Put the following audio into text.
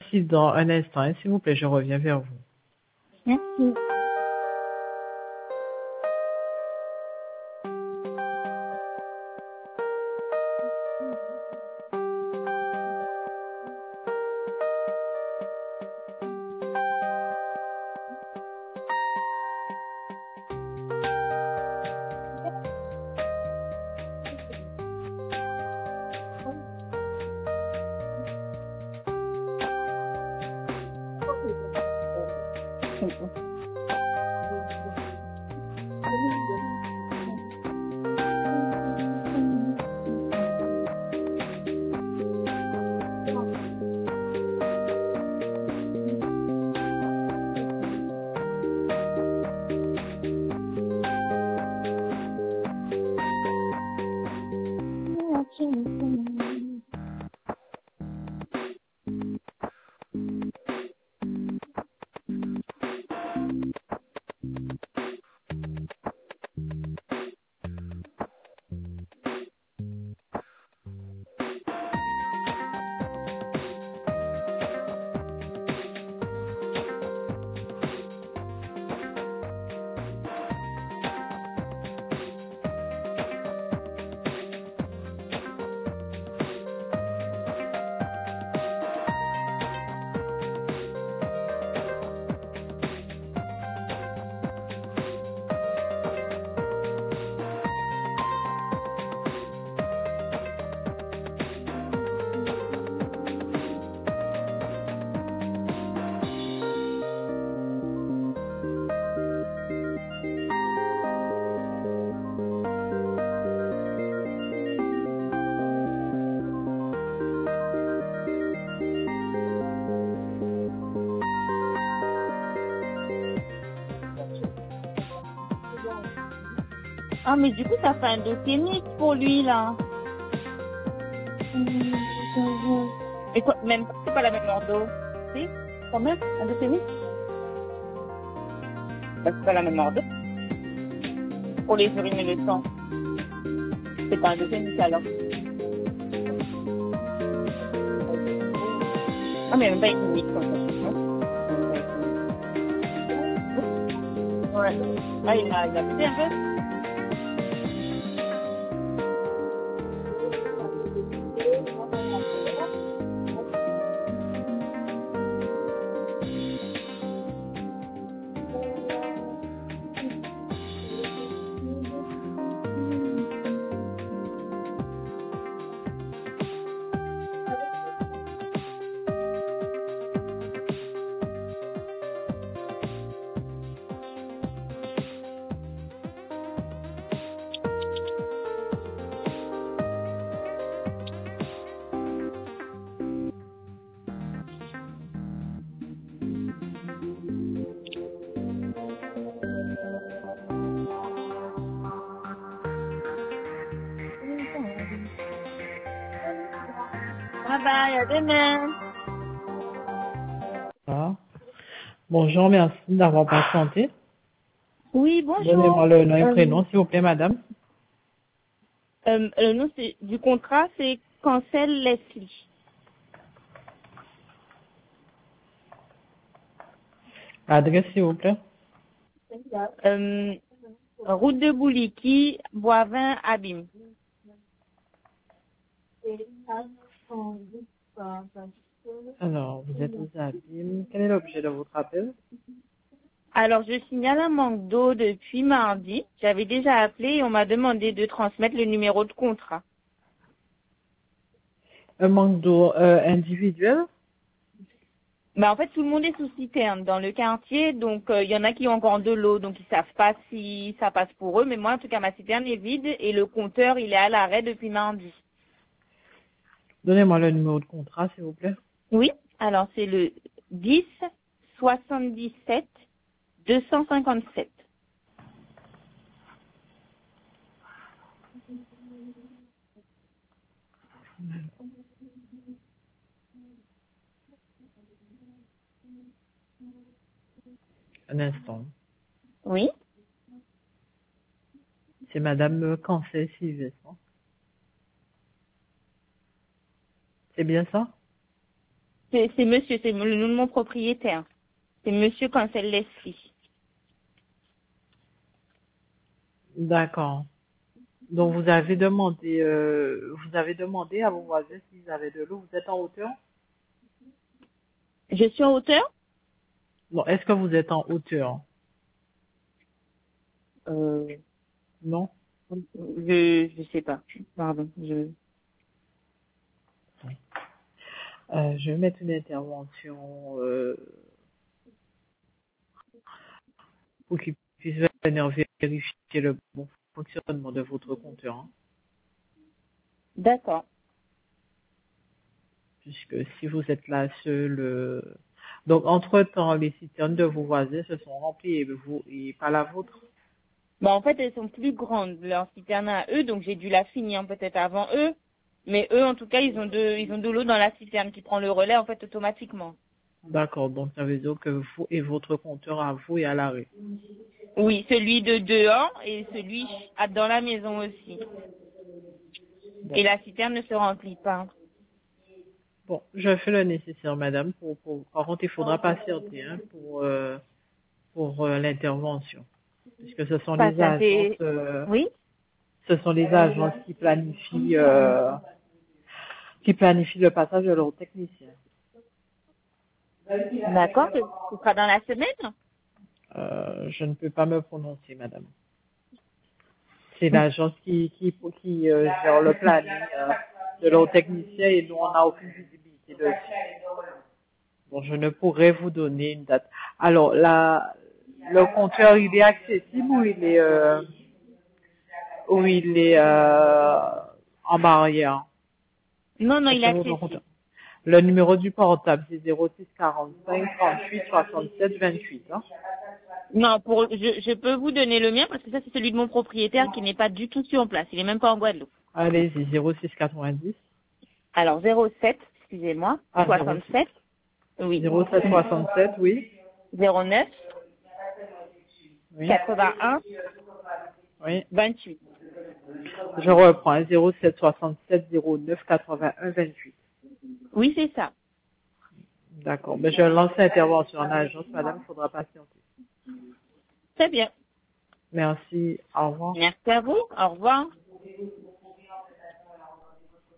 Merci. Dans un instant, hein, s'il vous plaît, je reviens vers vous. Merci. Ah, mais du coup, ça fait un dossier mixte pour lui, là. Et quoi, même, c'est pas la même ordo. Si, quand même, un dossier mixte. Bah, c'est pas la même ordo. Pour les urines et le sang. C'est pas un dossier mixte, alors. Ah, mais même pas une mixte, en fait. Non. Ouais. Ah, il a fait un peu. Bye bye, à demain. Ah. Bonjour, merci d'avoir patienté. Oui, Donnez-moi bonjour. le nom et prénom, s'il vous plaît, madame. Le nom du contrat, c'est Cancel Leslie. Adresse, s'il vous plaît. Route de Bouliki, Boivin, Abîme. Alors, vous êtes aux abîmes. Quel est l'objet de votre appel? Alors, je signale un manque d'eau depuis mardi. J'avais déjà appelé et on m'a demandé de transmettre le numéro de contrat. Un manque d'eau individuel? En fait, tout le monde est sous citerne dans le quartier, donc il y en a qui ont encore de l'eau, donc ils savent pas si ça passe pour eux. Mais moi, en tout cas, ma citerne est vide et le compteur, il est à l'arrêt depuis mardi. Donnez-moi le numéro de contrat, s'il vous plaît. Oui, alors c'est le 10 77 257. Un instant. Oui, C'est madame Cancel Sylvestre. C'est bien ça? C'est monsieur, c'est le nom de mon propriétaire. C'est monsieur Cancel Leslie. D'accord. Donc vous avez demandé à vos voisins s'ils avaient de l'eau. Vous êtes en hauteur? Je suis en hauteur? Non, est-ce que vous êtes en hauteur? Euh, Non? je sais pas. Pardon. Je vais mettre une intervention pour qu'ils puissent venir vérifier le bon fonctionnement de votre compteur, hein. D'accord. Puisque si vous êtes là seul, donc entre-temps, les citernes de vos voisins se sont remplies et pas la vôtre. Bah, en fait, elles sont plus grandes, leur citerne à eux, donc j'ai dû la finir peut-être avant eux. Mais eux, en tout cas, ils ont de l'eau dans la citerne qui prend le relais, en fait, automatiquement. D'accord, donc ça veut dire que vous et votre compteur à vous est à l'arrêt. Oui, celui de dehors et celui dans la maison aussi. Bon. Et la citerne ne se remplit pas. Bon, je fais le nécessaire, madame. Par contre, il faudra patienter, hein, pour l'intervention, puisque ce sont Pas les ça, agences, Oui. qui planifient le passage de leurs techniciens. D'accord, ce sera dans la semaine? Je ne peux pas me prononcer, madame. C'est l'agence qui gère le planning de leurs techniciens et nous, on n'a aucune visibilité dessus. Bon, je ne pourrais vous donner une date. Alors, le compteur, il est accessible ou il est en barrière? Non, non, Est-ce il est que votre compteur... accessible. Le numéro du portable, c'est 06 45 38 67 28. Hein? Non, je peux vous donner le mien parce que ça, c'est celui de mon propriétaire qui n'est pas du tout sur place. Il est même pas en Guadeloupe. Allez-y, 06 90. Alors, 07, excusez-moi, 67, oui, 07 67, oui. 09, Oui. 81, Oui. 28. Je reprends, 07 67 09 81 28. Oui, c'est ça. D'accord. Mais je lance l'intervention en agence, madame, il faudra patienter. Très bien. Merci. Au revoir. Merci à vous. Au revoir.